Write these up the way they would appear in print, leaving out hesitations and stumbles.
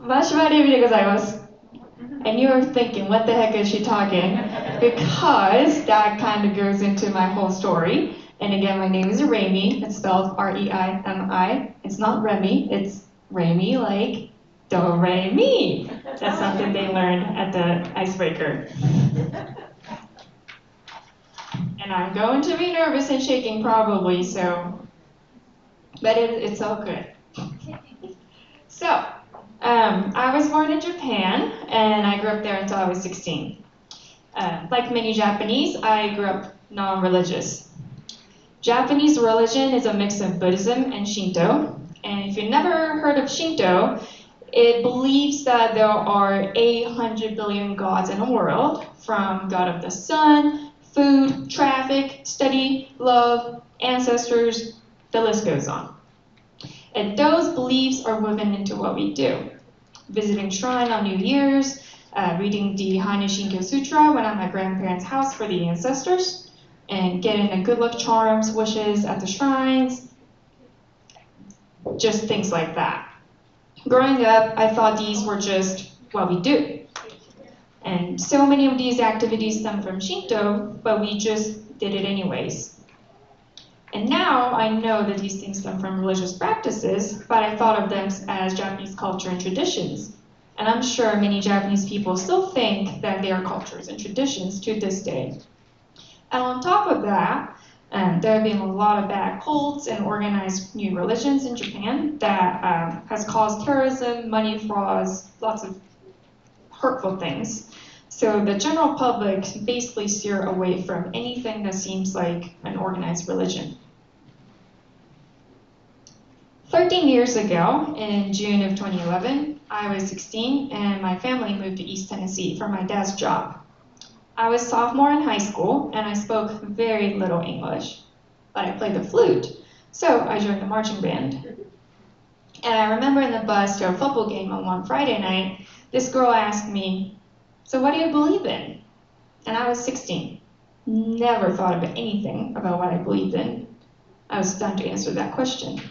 マシュマレビでございます。And you're thinking, what the heck is she talking? Because that kind of goes into my whole story. And again, my name is Remi. It's spelled R-E-I-M-I. It's not Remy. It's Remi, like do re mi. That's something they learned at the icebreaker. And I'm going to be nervous and shaking probably, but it's all good. So, I was born in Japan, and I grew up there until I was 16. Like many Japanese, I grew up non-religious. Japanese religion is a mix of Buddhism and Shinto. And if you've never heard of Shinto, it believes that there are 800 billion gods in the world, from God of the sun, food, traffic, study, love, ancestors, the list goes on. And those beliefs are woven into what we do. Visiting shrine on New Year's, reading the Hainu Shinkyo Sutra when I'm at my grandparents' house for the ancestors, and getting a good luck charms, wishes at the shrines, just things like that. Growing up, I thought these were just what we do. And so many of these activities stem from Shinto, but we just did it anyways. And now I know that these things come from religious practices, but I thought of them as Japanese culture and traditions. And I'm sure many Japanese people still think that they are cultures and traditions to this day. And on top of that, there have been a lot of bad cults and organized new religions in Japan that has caused terrorism, money frauds, lots of hurtful things. So the general public basically steer away from anything that seems like an organized religion. 13 years ago, in June of 2011, I was 16 and my family moved to East Tennessee for my dad's job. I was sophomore in high school and I spoke very little English, but I played the flute, so I joined the marching band. And I remember in the bus to a football game on one Friday night, this girl asked me, "So what do you believe in?" And I was 16. Never thought of anything about what I believed in. I was stunned to answer that question.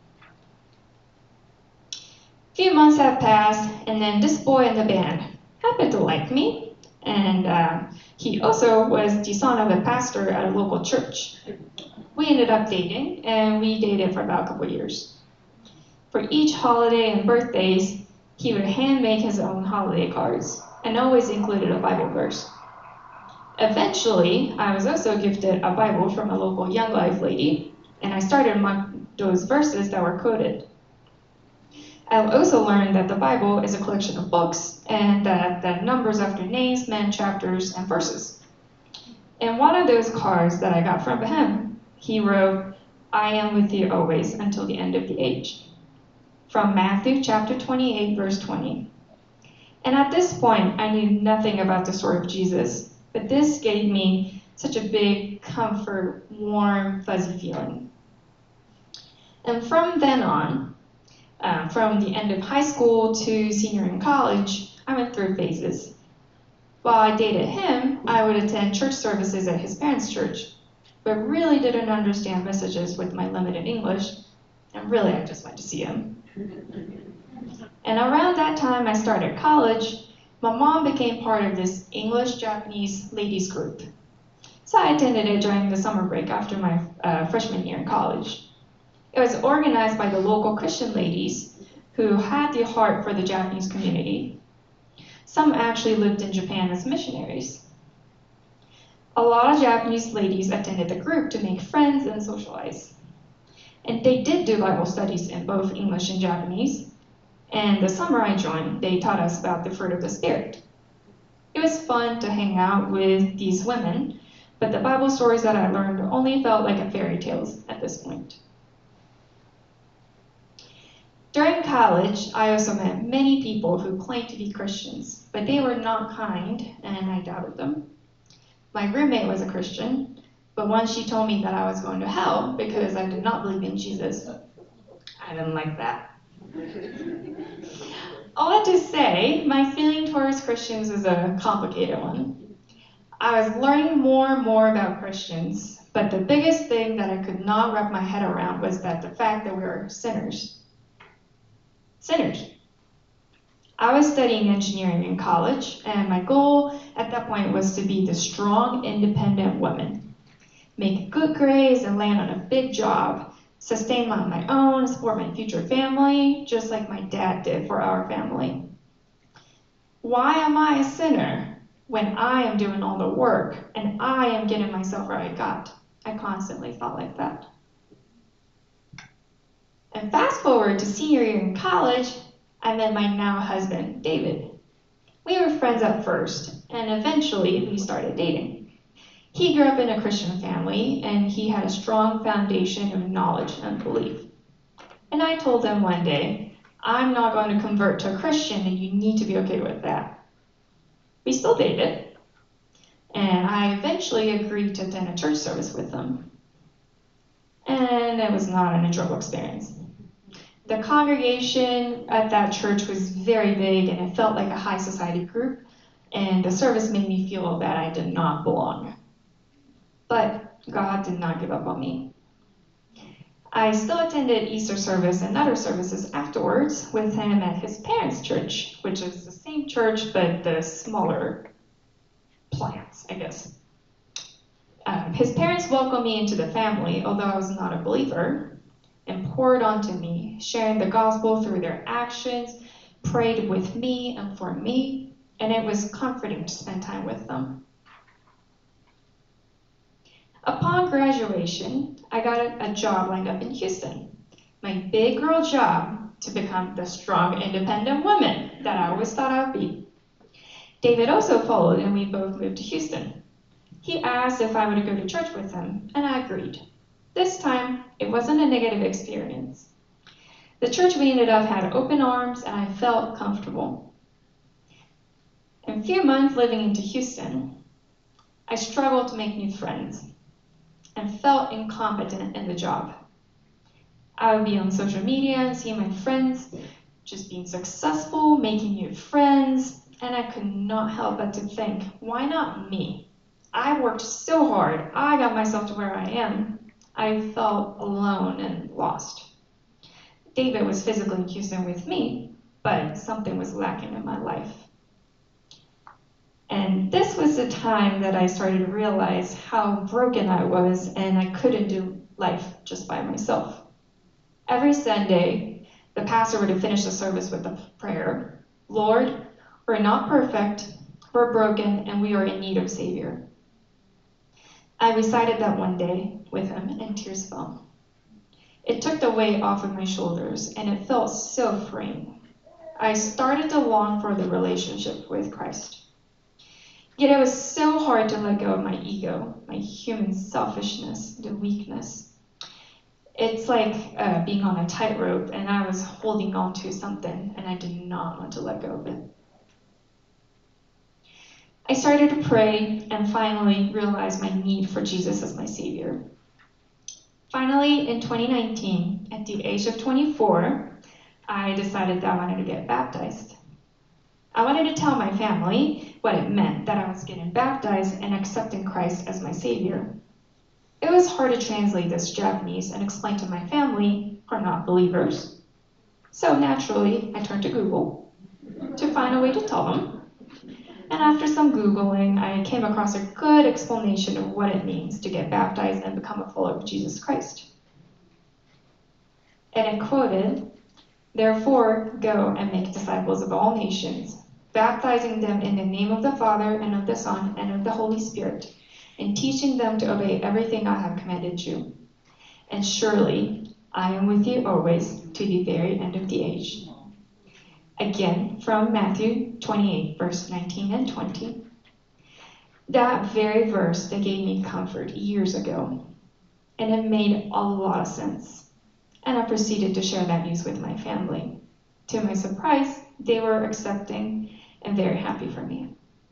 A few months have passed, and then this boy in the band happened to like me, and he also was the son of a pastor at a local church. We ended up dating, and we dated for about a couple years. For each holiday and birthdays, he would hand make his own holiday cards, and always included a Bible verse. Eventually, I was also gifted a Bible from a local Young Life lady, and I started among those verses that were quoted. I also learned that the Bible is a collection of books, and that the numbers after names meant chapters and verses. In one of those cards that I got from him, he wrote, "I am with you always until the end of the age," from Matthew chapter 28, verse 20. And at this point, I knew nothing about the story of Jesus, but this gave me such a big, comfort, warm, fuzzy feeling. And from then on, from the end of high school to senior in college, I went through phases. While I dated him, I would attend church services at his parents' church, but really didn't understand messages with my limited English, and really I just went to see him. And around that time I started college, my mom became part of this English-Japanese ladies group. So I attended it during the summer break after my freshman year in college. It was organized by the local Christian ladies who had the heart for the Japanese community. Some actually lived in Japan as missionaries. A lot of Japanese ladies attended the group to make friends and socialize. And they did do Bible studies in both English and Japanese. And the summer I joined, they taught us about the fruit of the Spirit. It was fun to hang out with these women, but the Bible stories that I learned only felt like fairy tales at this point. During college, I also met many people who claimed to be Christians, but they were not kind, and I doubted them. My roommate was a Christian, but once she told me that I was going to hell because I did not believe in Jesus, I didn't like that. All that to say, my feeling towards Christians is a complicated one. I was learning more and more about Christians, but the biggest thing that I could not wrap my head around was that the fact that we are sinners. Sinners. I was studying engineering in college, and my goal at that point was to be the strong, independent woman. Make good grades and land on a big job, sustain on my own, support my future family, just like my dad did for our family. Why am I a sinner when I am doing all the work and I am getting myself where I got? I constantly thought like that. And fast forward to senior year in college, I met my now husband, David. We were friends at first, and eventually we started dating. He grew up in a Christian family, and he had a strong foundation of knowledge and belief. And I told him one day, I'm not going to convert to a Christian, and you need to be okay with that. We still dated, and I eventually agreed to attend a church service with him. And it was not an enjoyable experience. The congregation at that church was very big, and it felt like a high society group, and the service made me feel that I did not belong. But God did not give up on me. I still attended Easter service and other services afterwards with him at his parents' church, which is the same church but the smaller plants, I guess. His parents welcomed me into the family, although I was not a believer, and poured onto me, sharing the gospel through their actions, prayed with me and for me, and it was comforting to spend time with them. Upon graduation, I got a job lined up in Houston, my big girl job to become the strong, independent woman that I always thought I would be. David also followed, and we both moved to Houston. He asked if I would go to church with him, and I agreed. This time, it wasn't a negative experience. The church we ended up had open arms, and I felt comfortable. In a few months living into Houston, I struggled to make new friends and felt incompetent in the job. I would be on social media and see my friends just being successful, making new friends, and I could not help but to think, why not me? I worked so hard. I got myself to where I am. I felt alone and lost. David was physically in Houston with me, but something was lacking in my life. And this was the time that I started to realize how broken I was, and I couldn't do life just by myself. Every Sunday, the pastor would finish the service with a prayer. Lord, we're not perfect, we're broken, and we are in need of a Savior. I recited that one day with him, and tears fell. It took the weight off of my shoulders, and it felt so freeing. I started to long for the relationship with Christ. Yet it was so hard to let go of my ego, my human selfishness, the weakness. It's like being on a tightrope, and I was holding on to something, and I did not want to let go of it. I started to pray and finally realized my need for Jesus as my Savior. Finally, in 2019, at the age of 24, I decided that I wanted to get baptized. I wanted to tell my family what it meant that I was getting baptized and accepting Christ as my Savior. It was hard to translate this Japanese and explain to my family who are not believers. So naturally, I turned to Google to find a way to tell them. And after some Googling, I came across a good explanation of what it means to get baptized and become a follower of Jesus Christ. And it quoted, "Therefore, go and make disciples of all nations, baptizing them in the name of the Father and of the Son and of the Holy Spirit, and teaching them to obey everything I have commanded you. And surely I am with you always to the very end of the age." Again, from Matthew 28, verse 19 and 20. That very verse that gave me comfort years ago. And it made a lot of sense. And I proceeded to share that news with my family. To my surprise, they were accepting and very happy for me.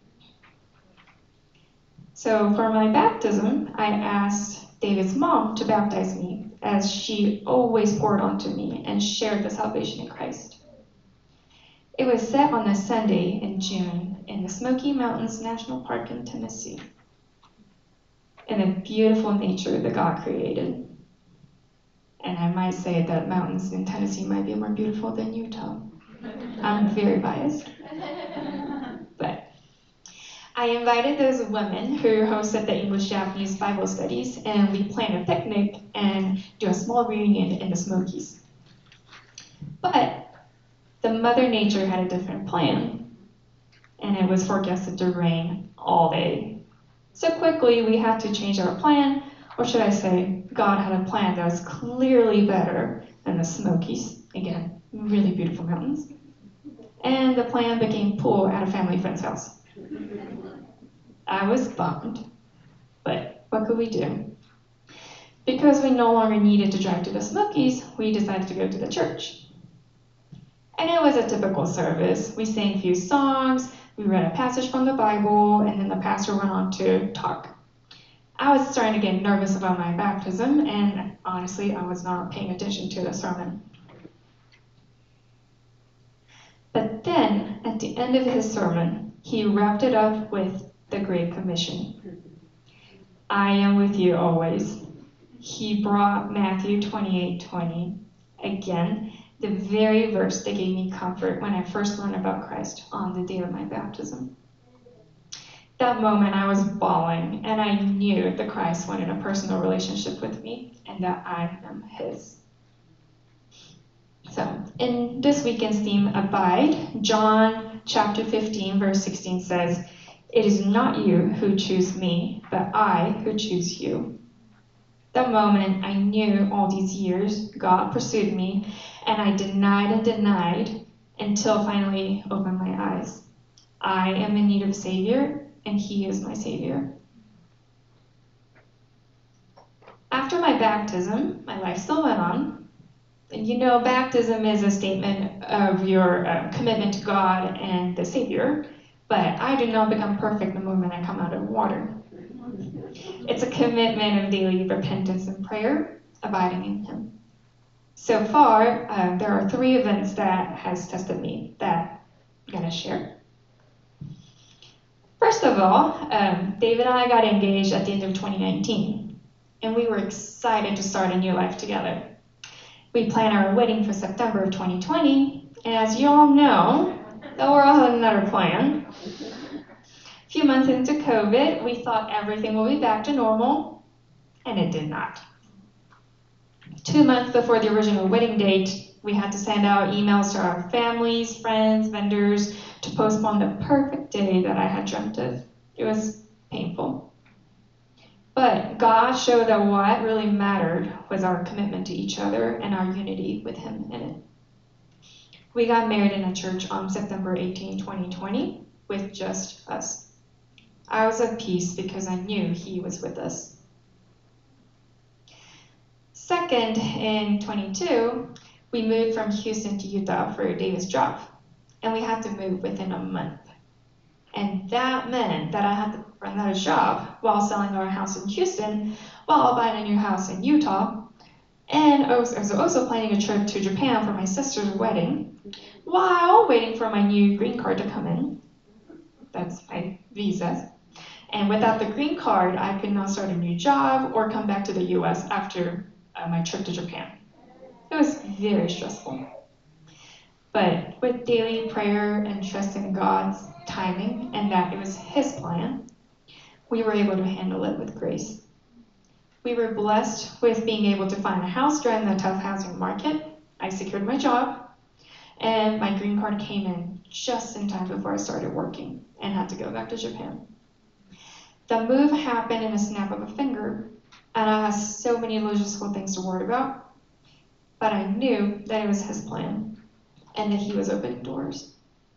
So for my baptism, I asked David's mom to baptize me, as she always poured onto me and shared the salvation in Christ. It was set on a Sunday in June in the Smoky Mountains National Park in Tennessee, in the beautiful nature that God created. And I might say that mountains in Tennessee might be more beautiful than Utah. I'm very biased. But I invited those women who hosted the English-Japanese Bible studies, and we planned a picnic and do a small reunion in the Smokies. But the Mother Nature had a different plan, and it was forecasted to rain all day. So quickly, we had to change our plan, or should I say, God had a plan that was clearly better than the Smokies. Again, really beautiful mountains. And the plan became pool at a family friend's house. I was bummed, but what could we do? Because we no longer needed to drive to the Smokies, we decided to go to the church. And it was a typical service. We sang a few songs, we read a passage from the Bible, and then the pastor went on to talk. I was starting to get nervous about my baptism, and honestly, I was not paying attention to the sermon. But then, at the end of his sermon, he wrapped it up with the Great Commission. I am with you always. He brought Matthew 28:20. Again, the very verse that gave me comfort when I first learned about Christ on the day of my baptism. That moment I was bawling, and I knew that Christ wanted a personal relationship with me, and that I am his. So, in this weekend's theme, Abide, John chapter 15, verse 16 says, "It is not you who choose me, but I who choose you." That moment, I knew all these years God pursued me, and I denied until finally opened my eyes. I am in need of a Savior, and He is my Savior. After my baptism, my life still went on. And you know, baptism is a statement of your commitment to God and the Savior, but I do not become perfect the moment I come out of water. It's a commitment of daily repentance and prayer, abiding in Him. So far, there are 3 events that has tested me that I'm going to share. First of all, David and I got engaged at the end of 2019, and we were excited to start a new life together. We planned our wedding for September of 2020, and as you all know, the world had another plan. A few months into COVID, we thought everything would be back to normal, and it did not. 2 months before the original wedding date, we had to send out emails to our families, friends, vendors to postpone the perfect day that I had dreamt of. It was painful. But God showed that what really mattered was our commitment to each other and our unity with Him in it. We got married in a church on September 18, 2020, with just us. I was at peace because I knew He was with us. Second, in 22, we moved from Houston to Utah for David's job, and we had to move within a month. And that meant that I had to run out of job while selling our house in Houston, while buying a new house in Utah, and I was also planning a trip to Japan for my sister's wedding, while waiting for my new green card to come in. That's my visa. And without the green card, I could not start a new job or come back to the US after my trip to Japan. It was very stressful. But with daily prayer and trust in God's timing and that it was His plan, we were able to handle it with grace. We were blessed with being able to find a house during the tough housing market. I secured my job, and my green card came in just in time before I started working and had to go back to Japan. The move happened in a snap of a finger, and I had so many logistical things to worry about, but I knew that it was His plan and that He was opening doors.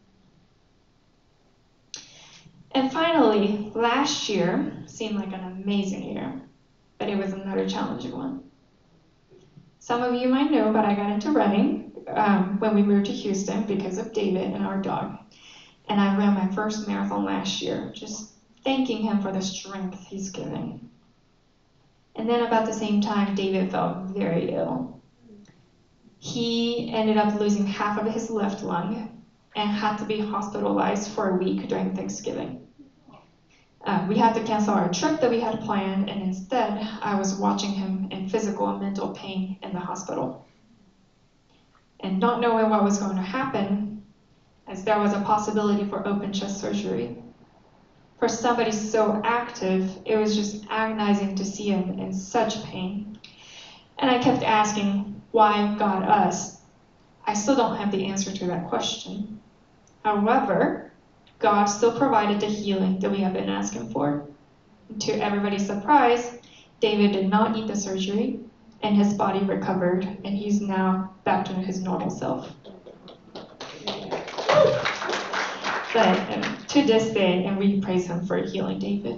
And finally, last year seemed like an amazing year, but it was another challenging one. Some of you might know, but I got into running when we moved to Houston because of David and our dog. And I ran my first marathon last year, just thanking Him for the strength He's given. And then about the same time, David felt very ill. He ended up losing half of his left lung and had to be hospitalized for a week during Thanksgiving. We had to cancel our trip that we had planned, and instead, I was watching him in physical and mental pain in the hospital. And not knowing what was going to happen, as there was a possibility for open chest surgery. For somebody so active, it was just agonizing to see him in such pain. And I kept asking, why God us? I still don't have the answer to that question. However, God still provided the healing that we have been asking for. To everybody's surprise, David did not need the surgery, and his body recovered, and he's now back to his normal self. But to this day, and we praise him for healing David.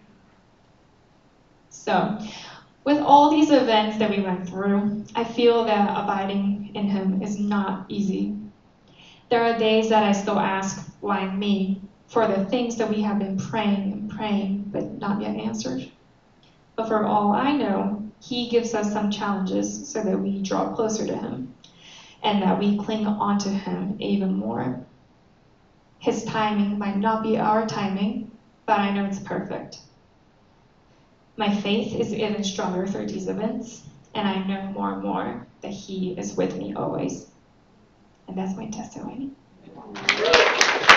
So, with all these events that we went through, I feel that abiding in him is not easy. There are days that I still ask, why me, for the things that we have been praying and praying, but not yet answered. But for all I know, he gives us some challenges so that we draw closer to him and that we cling on to him even more. His timing might not be our timing, but I know it's perfect. My faith is even stronger through these events, and I know more and more that he is with me always. And that's my testimony.